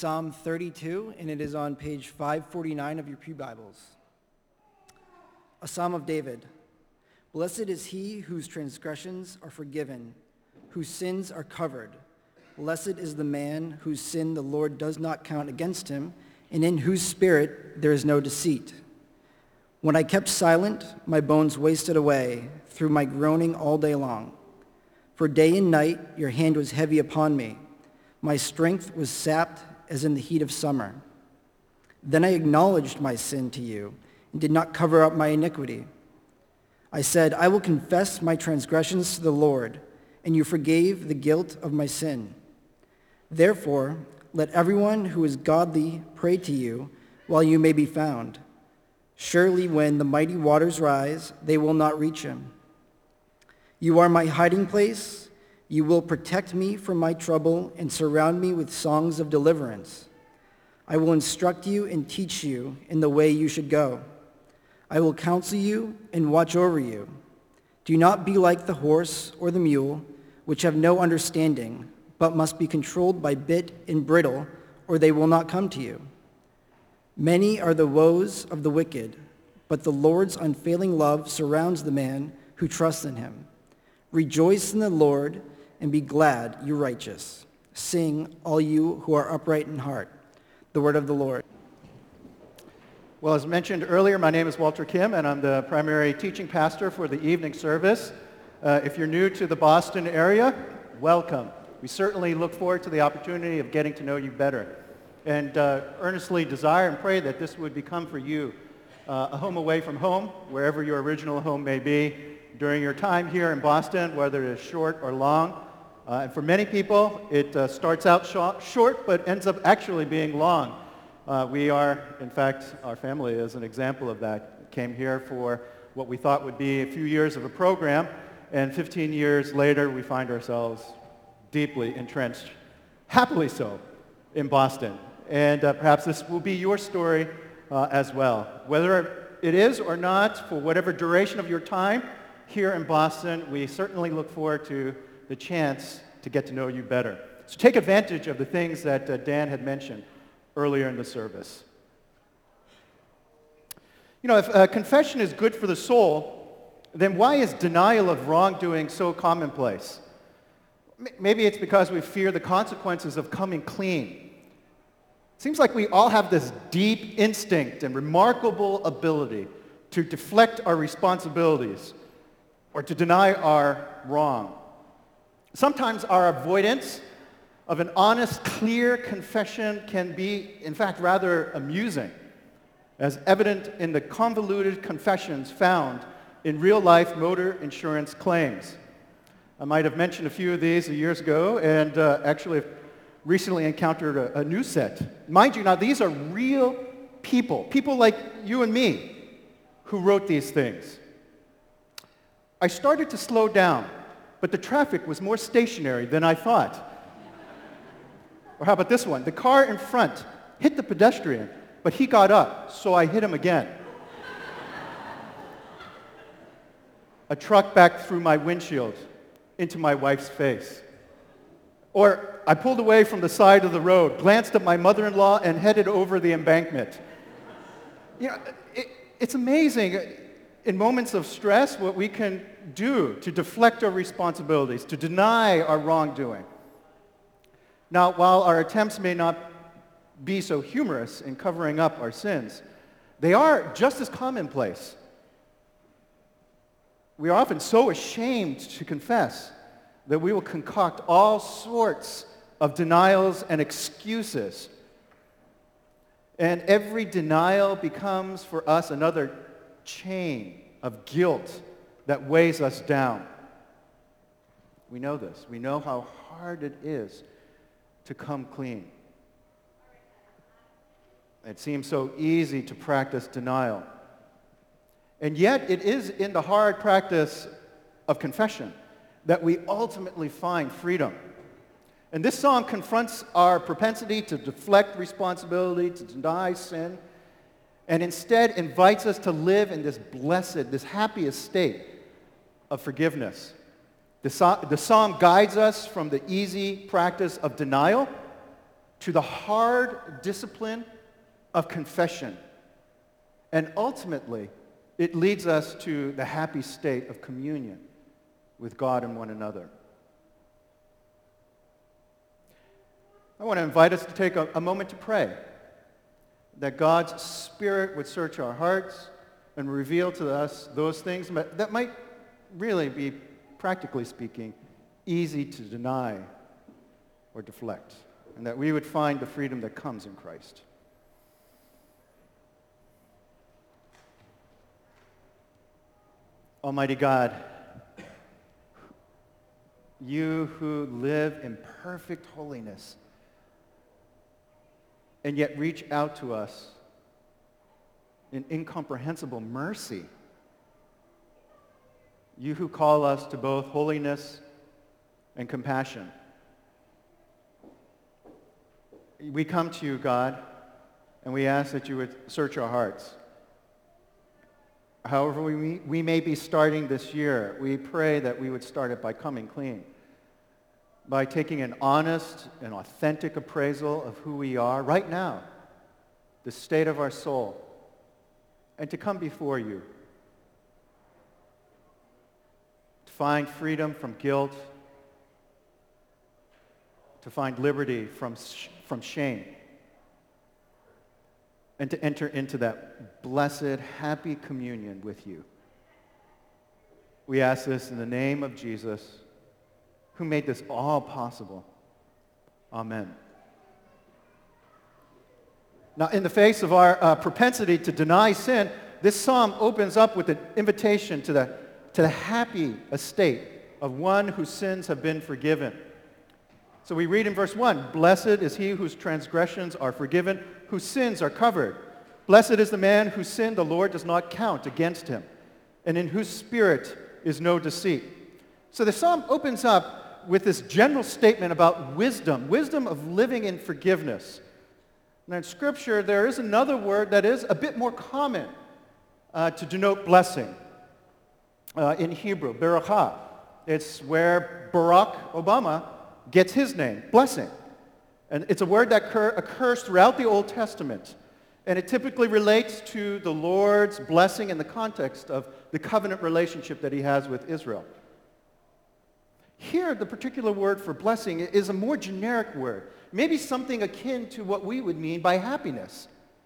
Psalm 32, and it is on page 549 of your Pew Bibles. A Psalm of David. Blessed is he whose transgressions are forgiven, whose sins are covered. Blessed is the man whose sin the Lord does not count against him, and in whose spirit there is no deceit. When I kept silent, my bones wasted away through my groaning all day long. For day and night your hand was heavy upon me. My strength was sapped as in the heat of summer. Then I acknowledged my sin to you and did not cover up my iniquity. I said, I will confess my transgressions to the Lord, and you forgave the guilt of my sin. Therefore, let everyone who is godly pray to you while you may be found. Surely when the mighty waters rise, they will not reach him. You are my hiding place. You will protect me from my trouble and surround me with songs of deliverance. I will instruct you and teach you in the way you should go. I will counsel you and watch over you. Do not be like the horse or the mule, which have no understanding, but must be controlled by bit and bridle, or they will not come to you. Many are the woes of the wicked, but the Lord's unfailing love surrounds the man who trusts in him. Rejoice in the Lord and be glad, you righteous. Sing, all you who are upright in heart. The word of the Lord. Well, as mentioned earlier, my name is Walter Kim, and I'm the primary teaching pastor for the evening service. If you're new to the Boston area, welcome. We certainly look forward to the opportunity of getting to know you better, and earnestly desire and pray that this would become for you a home away from home, wherever your original home may be, during your time here in Boston, whether it is short or long. And for many people, it starts out short, but ends up actually being long. We are, in fact, our family is an example of that. Came here for what we thought would be a few years of a program, and 15 years later, we find ourselves deeply entrenched, happily so, in Boston. And perhaps this will be your story as well. Whether it is or not, for whatever duration of your time here in Boston, we certainly look forward to the chance to get to know you better. So take advantage of the things that Dan had mentioned earlier in the service. You know, if confession is good for the soul, then why is denial of wrongdoing so commonplace? Maybe it's because we fear the consequences of coming clean. It seems like we all have this deep instinct and remarkable ability to deflect our responsibilities or to deny our wrong. Sometimes our avoidance of an honest, clear confession can be, in fact, rather amusing, as evident in the convoluted confessions found in real-life motor insurance claims. I might have mentioned a few of these years ago, and actually recently encountered a new set. Mind you, now these are real people like you and me, who wrote these things. I started to slow down, but the traffic was more stationary than I thought. Or how about this one? The car in front hit the pedestrian, but he got up, so I hit him again. A truck backed through my windshield into my wife's face. Or I pulled away from the side of the road, glanced at my mother-in-law, and headed over the embankment. You know, it's amazing in moments of stress what we can do to deflect our responsibilities, to deny our wrongdoing. Now, while our attempts may not be so humorous in covering up our sins, they are just as commonplace. We are often so ashamed to confess that we will concoct all sorts of denials and excuses. And every denial becomes for us another chain of guilt that weighs us down. We know this. We know how hard it is to come clean. It seems so easy to practice denial. And yet it is in the hard practice of confession that we ultimately find freedom. And this psalm confronts our propensity to deflect responsibility, to deny sin, and instead invites us to live in this blessed, this happiest state of forgiveness. The psalm guides us from the easy practice of denial to the hard discipline of confession. And ultimately, it leads us to the happy state of communion with God and one another. I want to invite us to take a moment to pray that God's Spirit would search our hearts and reveal to us those things that might really be, practically speaking, easy to deny or deflect, and that we would find the freedom that comes in Christ. Almighty God, you who live in perfect holiness and yet reach out to us in incomprehensible mercy, you who call us to both holiness and compassion. We come to you, God, and we ask that you would search our hearts. However we may be starting this year, we pray that we would start it by coming clean, by taking an honest and authentic appraisal of who we are right now, the state of our soul, and to come before you, to find freedom from guilt, to find liberty from shame, and to enter into that blessed, happy communion with you. We ask this in the name of Jesus, who made this all possible. Amen. Now, in the face of our propensity to deny sin, this psalm opens up with an invitation to the happy estate of one whose sins have been forgiven. So we read in verse 1, "Blessed is he whose transgressions are forgiven, whose sins are covered. Blessed is the man whose sin the Lord does not count against him, and in whose spirit is no deceit." So the psalm opens up with this general statement about wisdom of living in forgiveness. Now in Scripture, there is another word that is a bit more common to denote blessing. In Hebrew, barakah. It's where Barack Obama gets his name, blessing. And it's a word that occurs throughout the Old Testament. And it typically relates to the Lord's blessing in the context of the covenant relationship that he has with Israel. Here, the particular word for blessing is a more generic word, maybe something akin to what we would mean by happiness.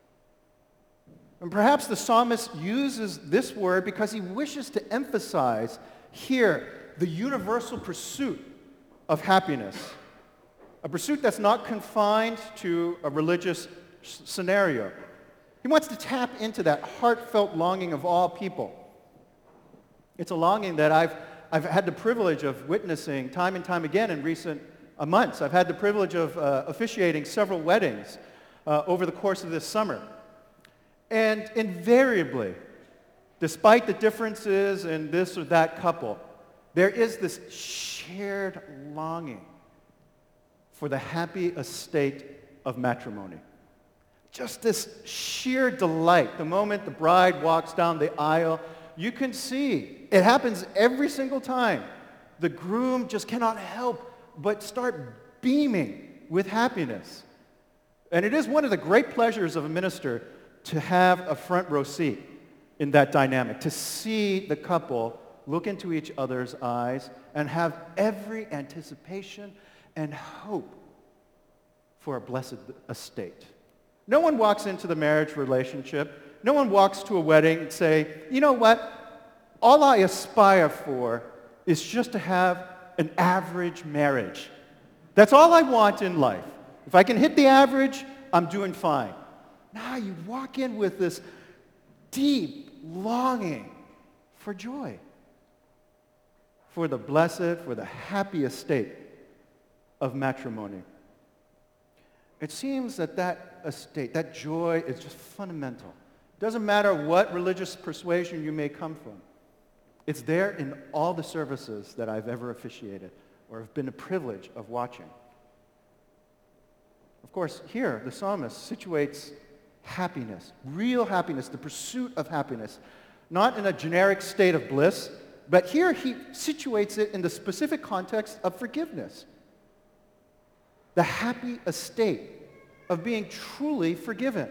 And perhaps the psalmist uses this word because he wishes to emphasize here the universal pursuit of happiness, a pursuit that's not confined to a religious scenario. He wants to tap into that heartfelt longing of all people. It's a longing that I've had the privilege of witnessing time and time again in recent months. I've had the privilege of officiating several weddings over the course of this summer. And invariably, despite the differences in this or that couple, there is this shared longing for the happy estate of matrimony. Just this sheer delight. The moment the bride walks down the aisle, you can see, it happens every single time. The groom just cannot help but start beaming with happiness. And it is one of the great pleasures of a minister to have a front row seat in that dynamic, to see the couple look into each other's eyes and have every anticipation and hope for a blessed estate. No one walks into the marriage relationship, no one walks to a wedding and say, you know what, all I aspire for is just to have an average marriage. That's all I want in life. If I can hit the average, I'm doing fine. Now you walk in with this deep longing for joy, for the blessed, for the happy estate of matrimony. It seems that estate, that joy is just fundamental. It doesn't matter what religious persuasion you may come from. It's there in all the services that I've ever officiated or have been a privilege of watching. Of course, here the psalmist situates happiness, real happiness, the pursuit of happiness, not in a generic state of bliss, but here he situates it in the specific context of forgiveness. The happy estate of being truly forgiven.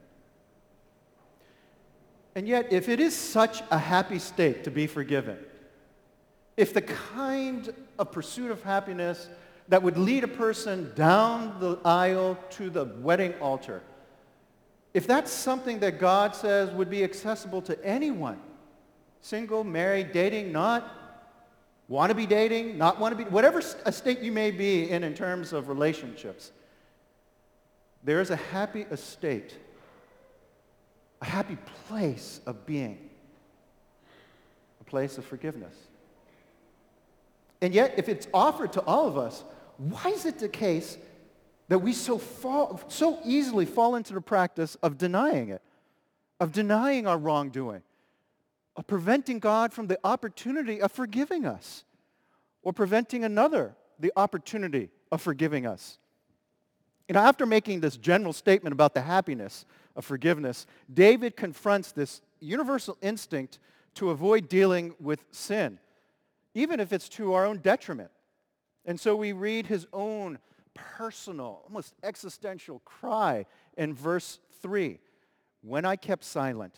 And yet, if it is such a happy state to be forgiven, if the kind of pursuit of happiness that would lead a person down the aisle to the wedding altar, if that's something that God says would be accessible to anyone, single, married, dating, not, want to be dating, not want to be, whatever a state you may be in terms of relationships, there is a happy estate, a happy place of being, a place of forgiveness. And yet, if it's offered to all of us, why is it the case that we so easily fall into the practice of denying it, of denying our wrongdoing, of preventing God from the opportunity of forgiving us, or preventing another the opportunity of forgiving us? You know, after making this general statement about the happiness of forgiveness, David confronts this universal instinct to avoid dealing with sin, even if it's to our own detriment. And so we read his own personal, almost existential cry in verse 3, "When I kept silent."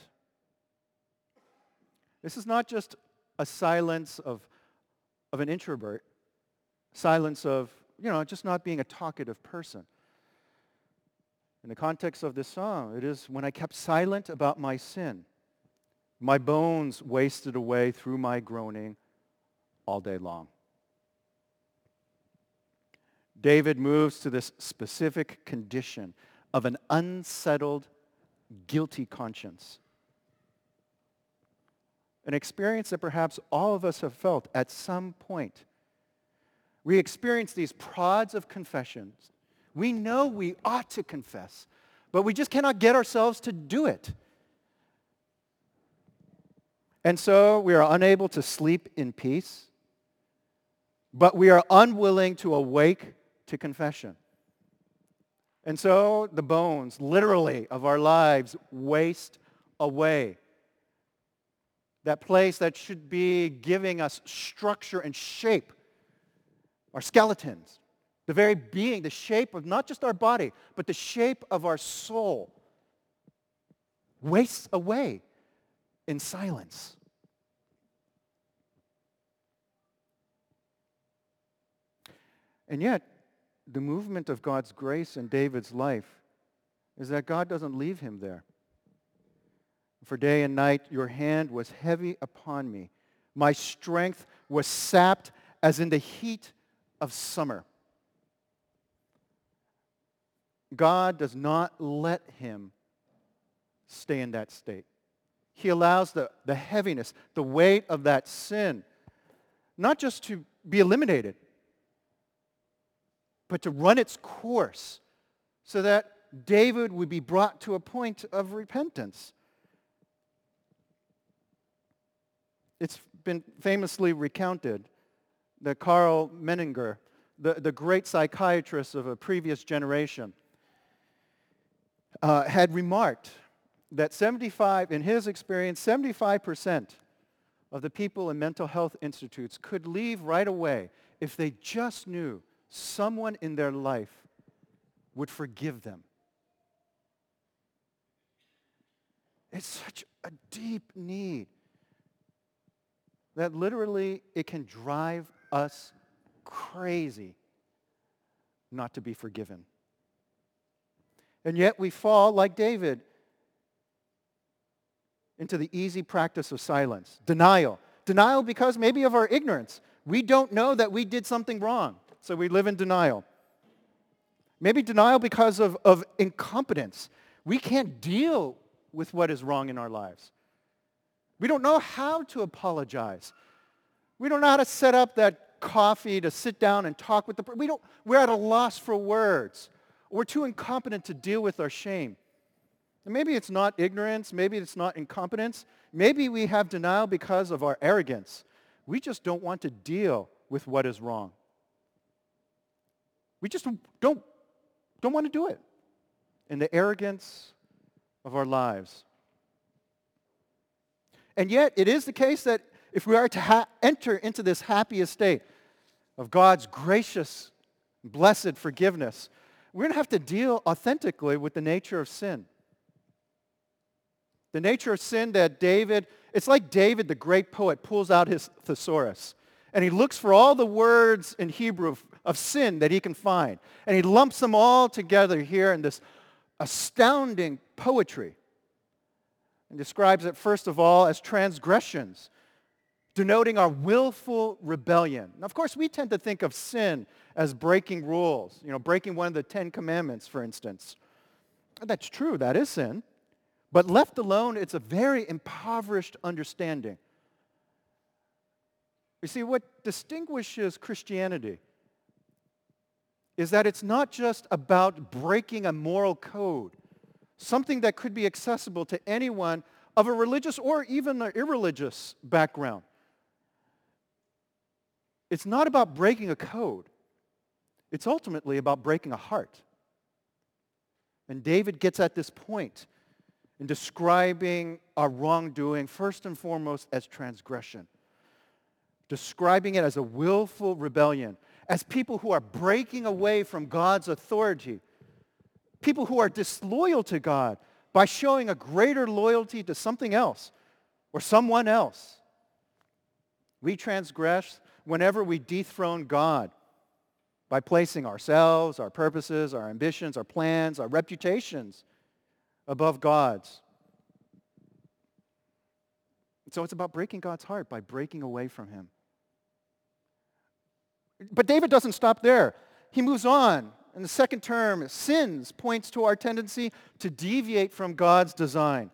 This is not just a silence of an introvert, silence of, just not being a talkative person. In the context of this song, it is when I kept silent about my sin, my bones wasted away through my groaning all day long. David moves to this specific condition of an unsettled, guilty conscience. An experience that perhaps all of us have felt at some point. We experience these prods of confessions. We know we ought to confess, but we just cannot get ourselves to do it. And so we are unable to sleep in peace, but we are unwilling to awake to confession. And so the bones, literally, of our lives waste away. That place that should be giving us structure and shape, our skeletons, the very being, the shape of not just our body, but the shape of our soul, wastes away in silence. And yet, the movement of God's grace in David's life is that God doesn't leave him there. For day and night your hand was heavy upon me. My strength was sapped as in the heat of summer. God does not let him stay in that state. He allows the heaviness, the weight of that sin, not just to be eliminated, but to run its course so that David would be brought to a point of repentance. It's been famously recounted that Karl Menninger, the great psychiatrist of a previous generation, had remarked that in his experience, 75% of the people in mental health institutes could leave right away if they just knew someone in their life would forgive them. It's such a deep need that literally it can drive us crazy not to be forgiven. And yet we fall, like David, into the easy practice of silence, denial. Denial because maybe of our ignorance. We don't know that we did something wrong, so we live in denial. Maybe denial because of incompetence. We can't deal with what is wrong in our lives. We don't know how to apologize. We don't know how to set up that coffee to sit down and talk with the person. We're at a loss for words. We're too incompetent to deal with our shame. And maybe it's not ignorance. Maybe it's not incompetence. Maybe we have denial because of our arrogance. We just don't want to deal with what is wrong. We just don't want to do it in the arrogance of our lives. And yet, it is the case that if we are to enter into this happy estate of God's gracious, blessed forgiveness, we're going to have to deal authentically with the nature of sin. The nature of sin that David, it's like David, the great poet, pulls out his thesaurus. And he looks for all the words in Hebrew of sin that he can find. And he lumps them all together here in this astounding poetry. And describes it, first of all, as transgressions, denoting our willful rebellion. Now, of course, we tend to think of sin as breaking rules, breaking one of the 10 Commandments, for instance. That's true, that is sin. But left alone, it's a very impoverished understanding. You see, what distinguishes Christianity is that it's not just about breaking a moral code, something that could be accessible to anyone of a religious or even an irreligious background. It's not about breaking a code. It's ultimately about breaking a heart. And David gets at this point in describing our wrongdoing, first and foremost, as transgression. Describing it as a willful rebellion, as people who are breaking away from God's authority, people who are disloyal to God by showing a greater loyalty to something else or someone else. We transgress whenever we dethrone God by placing ourselves, our purposes, our ambitions, our plans, our reputations above God's. So it's about breaking God's heart by breaking away from Him. But David doesn't stop there. He moves on. In the second term, sins points to our tendency to deviate from God's design.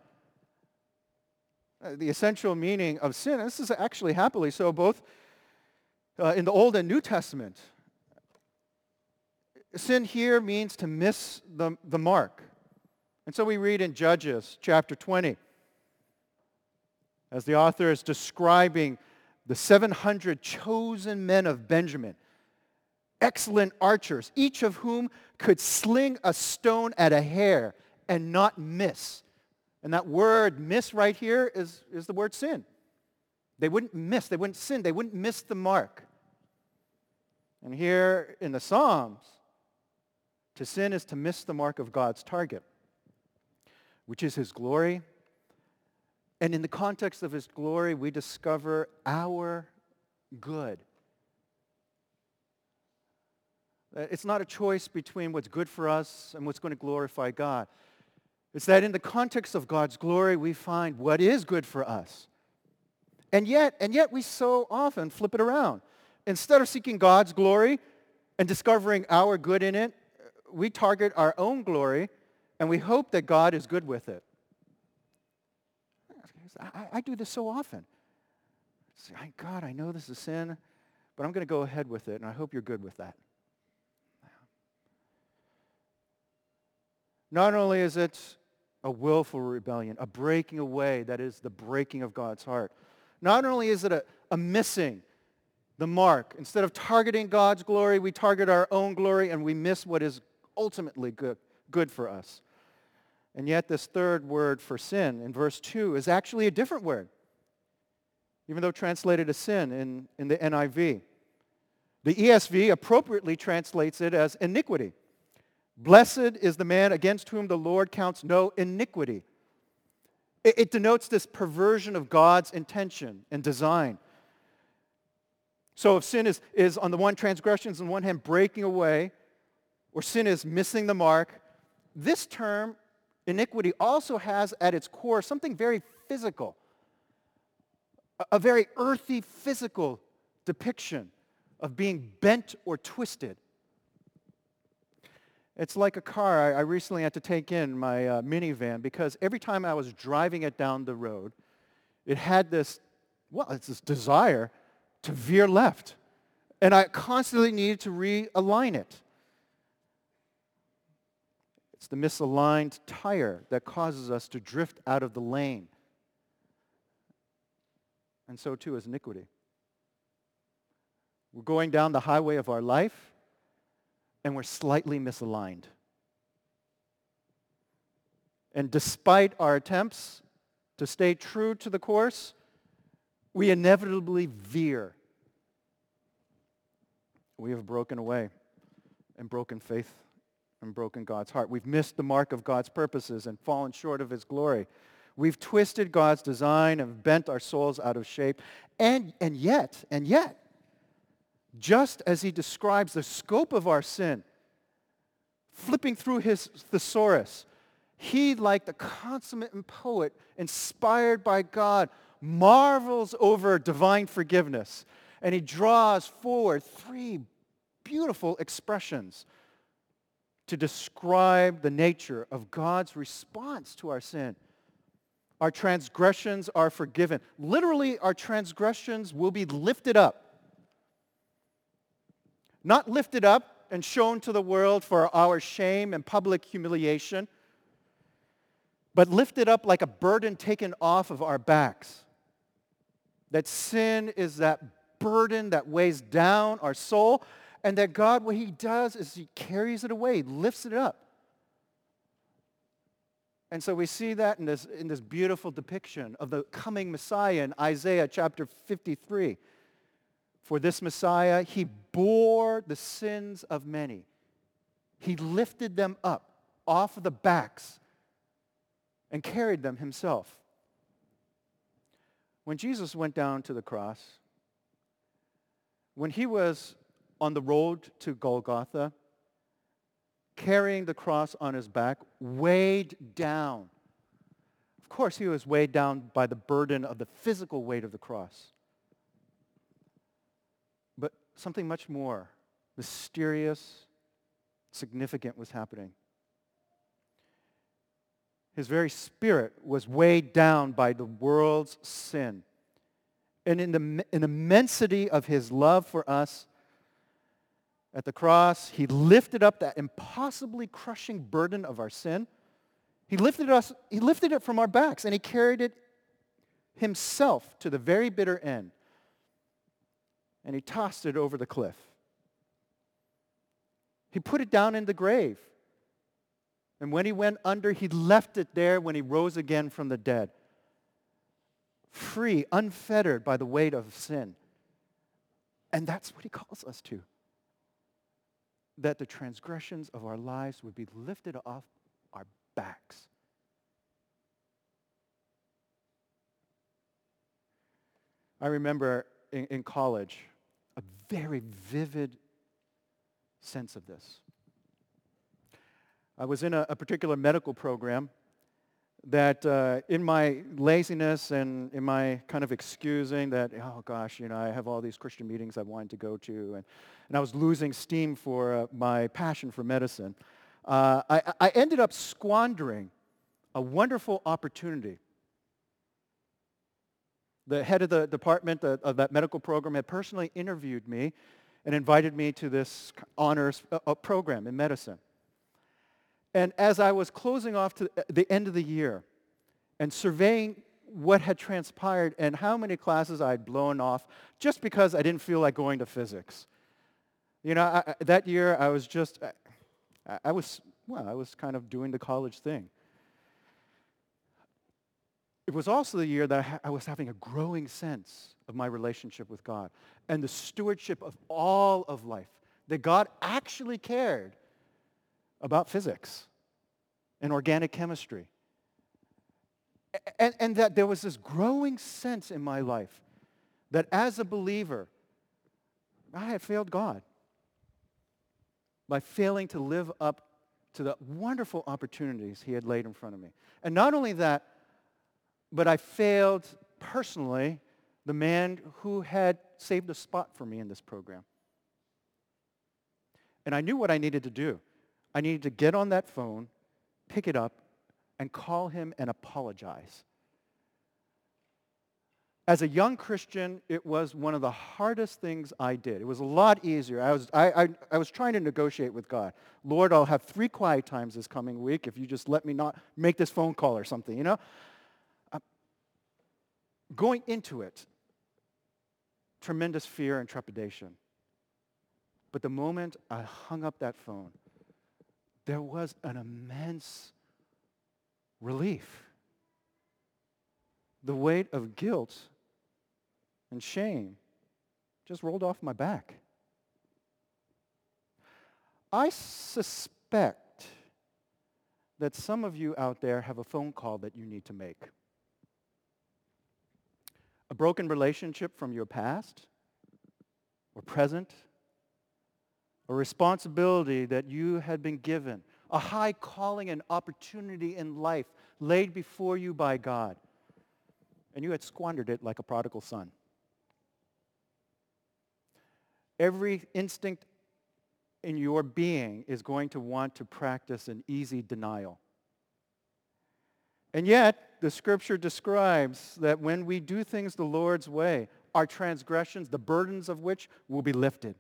The essential meaning of sin, and this is actually happily so both in the Old and New Testament. Sin here means to miss the mark. And so we read in Judges chapter 20, as the author is describing the 700 chosen men of Benjamin, excellent archers, each of whom could sling a stone at a hair and not miss. And that word miss right here is the word sin. They wouldn't miss, they wouldn't sin, they wouldn't miss the mark. And here in the Psalms, to sin is to miss the mark of God's target, which is His glory. And in the context of His glory, we discover our good. It's not a choice between what's good for us and what's going to glorify God. It's that in the context of God's glory, we find what is good for us. And yet we so often flip it around. Instead of seeking God's glory and discovering our good in it, we target our own glory and we hope that God is good with it. I do this so often. God, I know this is sin, but I'm going to go ahead with it, and I hope you're good with that. Not only is it a willful rebellion, a breaking away, that is the breaking of God's heart. Not only is it a missing the mark. Instead of targeting God's glory, we target our own glory, and we miss what is ultimately good for us. And yet this third word for sin in verse 2 is actually a different word, even though translated as sin in the NIV. The ESV appropriately translates it as iniquity. Blessed is the man against whom the Lord counts no iniquity. It denotes this perversion of God's intention and design. So if sin is on the one transgressions on one hand breaking away, or sin is missing the mark, this term, iniquity, also has at its core something very physical, a very earthy physical depiction of being bent or twisted. It's like a car I recently had to take in my minivan because every time I was driving it down the road, it had this desire to veer left. And I constantly needed to realign it. It's the misaligned tire that causes us to drift out of the lane. And so too is iniquity. We're going down the highway of our life, and we're slightly misaligned. And despite our attempts to stay true to the course, we inevitably veer. We have broken away and broken faith and broken God's heart. We've missed the mark of God's purposes and fallen short of his glory. We've twisted God's design and bent our souls out of shape. And yet, just as he describes the scope of our sin, flipping through his thesaurus, he, like the consummate poet, inspired by God, marvels over divine forgiveness. And he draws forward three beautiful expressions to describe the nature of God's response to our sin. Our transgressions are forgiven. Literally, our transgressions will be lifted up. Not lifted up and shown to the world for our shame and public humiliation, but lifted up like a burden taken off of our backs. That sin is that burden that weighs down our soul, and that God, what he does is he carries it away, lifts it up. And so we see that in this beautiful depiction of the coming Messiah in Isaiah chapter 53. For this Messiah, he bore the sins of many. He lifted them up off of the backs and carried them himself. When Jesus went down to the cross, when he was on the road to Golgotha, carrying the cross on his back, weighed down. Of course, he was weighed down by the burden of the physical weight of the cross. But something much more mysterious, significant was happening. His very spirit was weighed down by the world's sin. And in the immensity of his love for us, at the cross, he lifted up that impossibly crushing burden of our sin. He lifted it from our backs, and he carried it himself to the very bitter end. And he tossed it over the cliff. He put it down in the grave. And when he went under, he left it there when he rose again from the dead. Free, unfettered by the weight of sin. And that's what he calls us to. That the transgressions of our lives would be lifted off our backs. I remember in college a very vivid sense of this. I was in a particular medical program that in my laziness and in my kind of excusing that, oh gosh, I have all these Christian meetings I wanted to go to, and I was losing steam for my passion for medicine, I ended up squandering a wonderful opportunity. The head of the department of that medical program had personally interviewed me and invited me to this honors program in medicine. And as I was closing off to the end of the year and surveying what had transpired and how many classes I had blown off just because I didn't feel like going to physics. That year I was kind of doing the college thing. It was also the year that I was having a growing sense of my relationship with God and the stewardship of all of life, that God actually cared about physics and organic chemistry. And that there was this growing sense in my life that as a believer, I had failed God by failing to live up to the wonderful opportunities he had laid in front of me. And not only that, but I failed personally the man who had saved a spot for me in this program. And I knew what I needed to do. I needed to get on that phone, pick it up, and call him and apologize. As a young Christian, it was one of the hardest things I did. It was a lot easier. I was trying to negotiate with God. Lord, I'll have 3 quiet times this coming week if you just let me not make this phone call or something, Going into it, tremendous fear and trepidation. But the moment I hung up that phone, there was an immense relief. The weight of guilt and shame just rolled off my back. I suspect that some of you out there have a phone call that you need to make. A broken relationship from your past or present, a responsibility that you had been given, a high calling and opportunity in life laid before you by God, and you had squandered it like a prodigal son. Every instinct in your being is going to want to practice an easy denial. And yet, the Scripture describes that when we do things the Lord's way, our transgressions, the burdens of which will be lifted.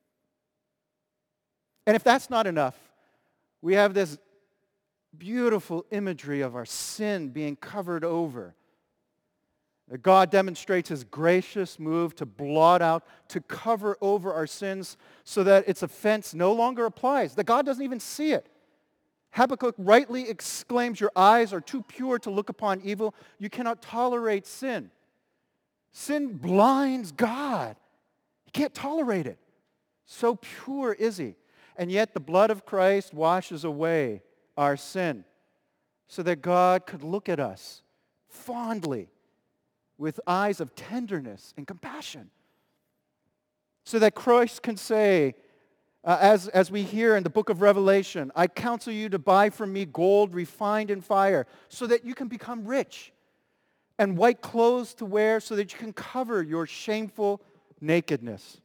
And if that's not enough, we have this beautiful imagery of our sin being covered over. God demonstrates his gracious move to blot out, to cover over our sins so that its offense no longer applies, that God doesn't even see it. Habakkuk rightly exclaims, your eyes are too pure to look upon evil. You cannot tolerate sin. Sin blinds God. He can't tolerate it. So pure is he. And yet the blood of Christ washes away our sin so that God could look at us fondly with eyes of tenderness and compassion. So that Christ can say, as we hear in the book of Revelation, I counsel you to buy from me gold refined in fire so that you can become rich, and white clothes to wear so that you can cover your shameful nakedness.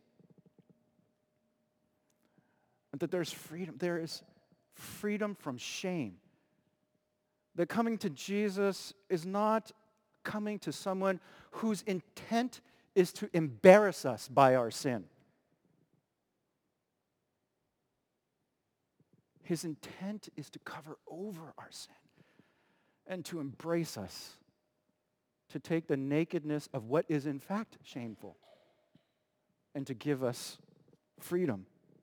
And that there's freedom. There is freedom from shame. That coming to Jesus is not coming to someone whose intent is to embarrass us by our sin. His intent is to cover over our sin and to embrace us, to take the nakedness of what is in fact shameful and to give us freedom.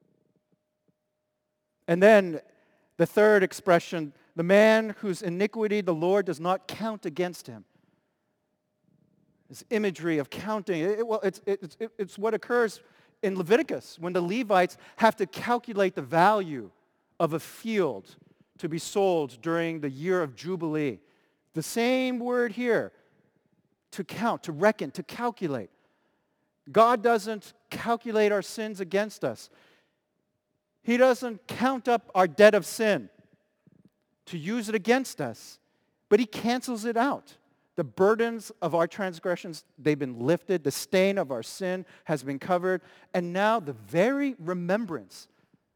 And then the third expression, the man whose iniquity the Lord does not count against him. This imagery of counting, it's what occurs in Leviticus when the Levites have to calculate the value of a field to be sold during the year of Jubilee. The same word here, to count, to reckon, to calculate. God doesn't calculate our sins against us. He doesn't count up our debt of sin to use it against us, but he cancels it out. The burdens of our transgressions, they've been lifted. The stain of our sin has been covered. And now the very remembrance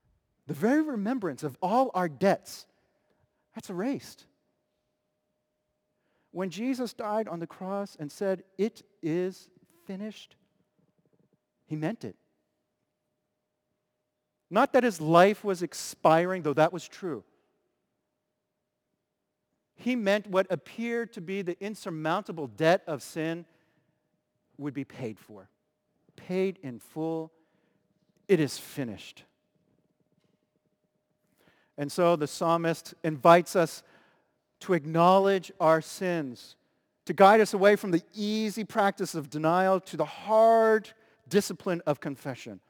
of all our debts, that's erased. When Jesus died on the cross and said, it is finished, he meant it. Not that his life was expiring, though that was true. He meant what appeared to be the insurmountable debt of sin would be paid for. Paid in full. It is finished. And so the psalmist invites us to acknowledge our sins, to guide us away from the easy practice of denial to the hard discipline of confession.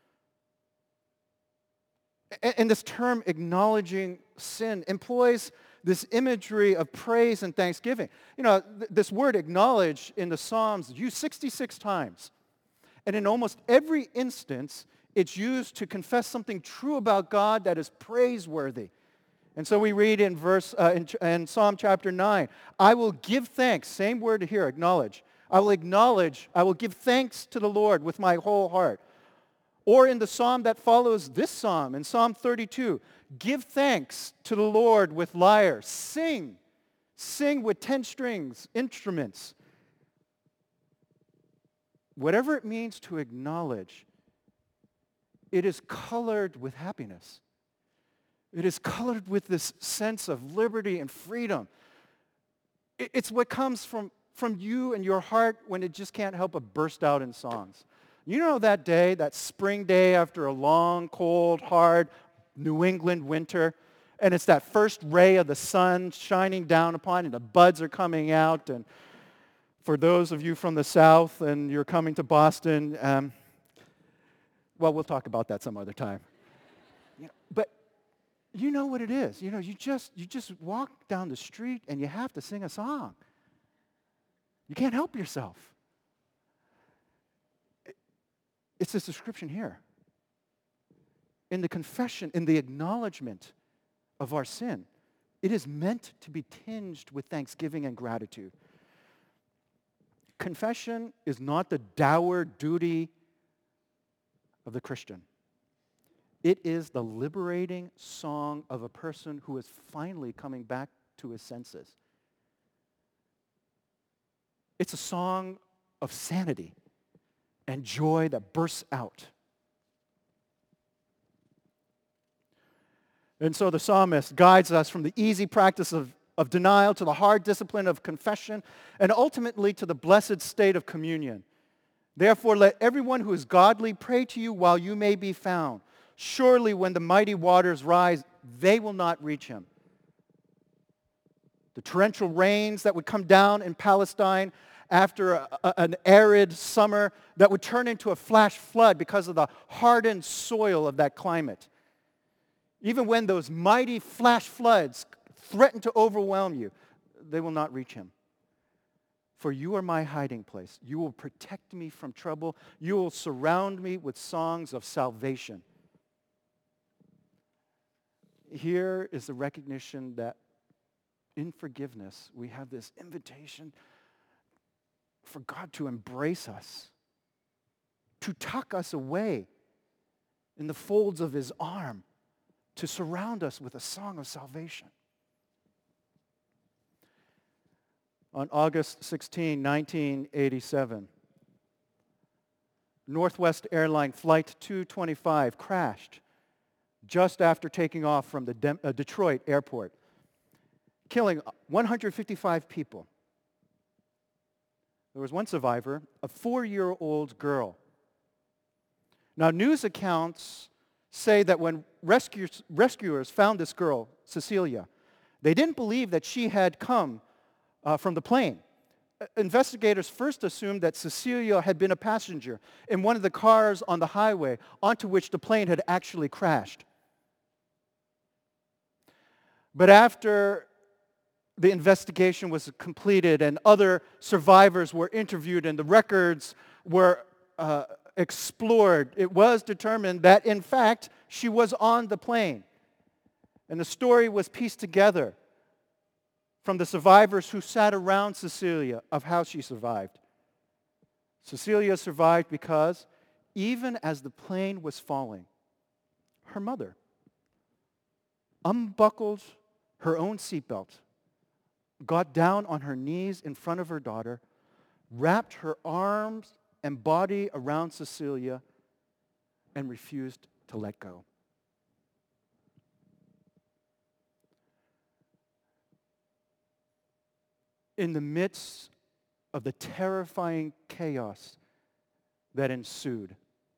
And this term, acknowledging sin, employs this imagery of praise and thanksgiving. You know, this word acknowledge in the Psalms is used 66 times. And in almost every instance, it's used to confess something true about God that is praiseworthy. And so we read in in Psalm chapter 9, I will give thanks, same word here, acknowledge. I will give thanks to the Lord with my whole heart. Or in the psalm that follows this psalm, in Psalm 32, give thanks to the Lord with lyre. Sing with 10 strings, instruments. Whatever it means to acknowledge, it is colored with happiness. It is colored with this sense of liberty and freedom. It's what comes from you and your heart when it just can't help but burst out in songs. You know that day, that spring day after a long, cold, hard New England winter, and it's that first ray of the sun shining down upon, and the buds are coming out. And for those of you from the South and you're coming to Boston, well, we'll talk about that some other time. But You know what it is. You just walk down the street and you have to sing a song. You can't help yourself. It's this description here. In the confession, in the acknowledgement of our sin, it is meant to be tinged with thanksgiving and gratitude. Confession is not the dour duty of the Christian. It is the liberating song of a person who is finally coming back to his senses. It's a song of sanity and joy that bursts out. And so the psalmist guides us from the easy practice of denial to the hard discipline of confession and ultimately to the blessed state of communion. Therefore, let everyone who is godly pray to you while you may be found. Surely when the mighty waters rise, they will not reach him. The torrential rains that would come down in Palestine after an arid summer that would turn into a flash flood because of the hardened soil of that climate. Even when those mighty flash floods threaten to overwhelm you, they will not reach him. For you are my hiding place. You will protect me from trouble. You will surround me with songs of salvation. Here is the recognition that in forgiveness, we have this invitation for God to embrace us, to tuck us away in the folds of his arm, to surround us with a song of salvation. On August 16, 1987, Northwest Airline Flight 225 crashed just after taking off from the Detroit airport, killing 155 people. There was one survivor, a 4-year-old girl. Now, news accounts say that when rescuers found this girl, Cecilia, they didn't believe that she had come from the plane. Investigators first assumed that Cecilia had been a passenger in one of the cars on the highway onto which the plane had actually crashed. But after the investigation was completed and other survivors were interviewed and the records were explored, it was determined that, in fact, she was on the plane. And the story was pieced together from the survivors who sat around Cecilia of how she survived. Cecilia survived because even as the plane was falling, her mother unbuckled her own seatbelt, got down on her knees in front of her daughter, wrapped her arms and body around Cecilia, and refused to let go. In the midst of the terrifying chaos that ensued,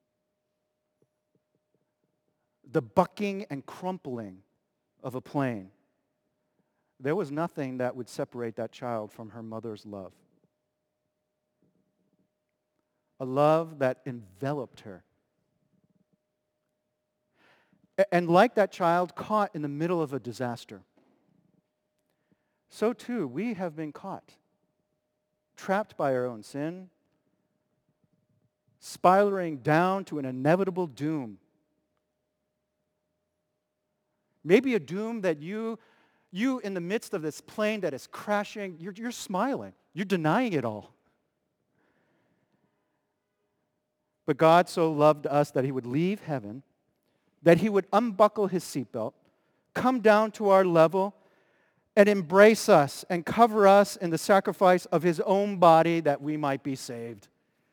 the bucking and crumpling of a plane, there was nothing that would separate that child from her mother's love. A love that enveloped her. And like that child caught in the middle of a disaster, so too we have been caught, trapped by our own sin, spiraling down to an inevitable doom. Maybe a doom that you in the midst of this plane that is crashing, you're smiling. You're denying it all. But God so loved us that he would leave heaven, that he would unbuckle his seatbelt, come down to our level, and embrace us and cover us in the sacrifice of his own body that we might be saved.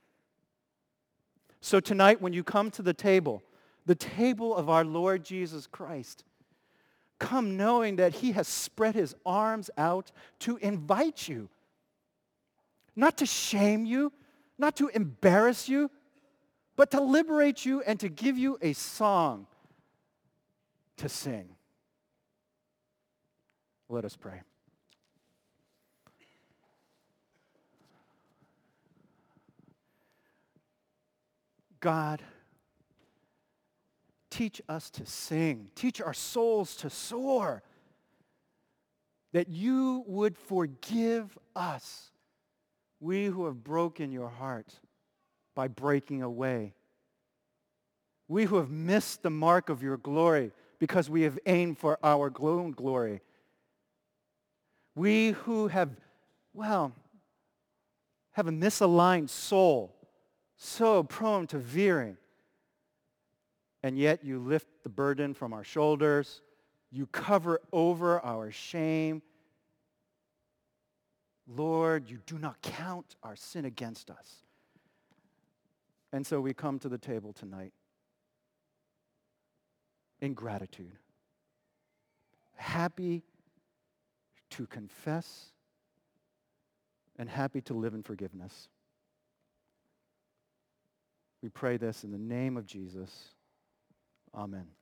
So tonight when you come to the table of our Lord Jesus Christ, come knowing that he has spread his arms out to invite you, not to shame you, not to embarrass you, but to liberate you and to give you a song to sing. Let us pray. God, teach us to sing. Teach our souls to soar. That you would forgive us, we who have broken your heart by breaking away. We who have missed the mark of your glory because we have aimed for our own glory. We who have a misaligned soul, so prone to veering. And yet you lift the burden from our shoulders. You cover over our shame. Lord, you do not count our sin against us. And so we come to the table tonight in gratitude, happy to confess and happy to live in forgiveness. We pray this in the name of Jesus. Amen.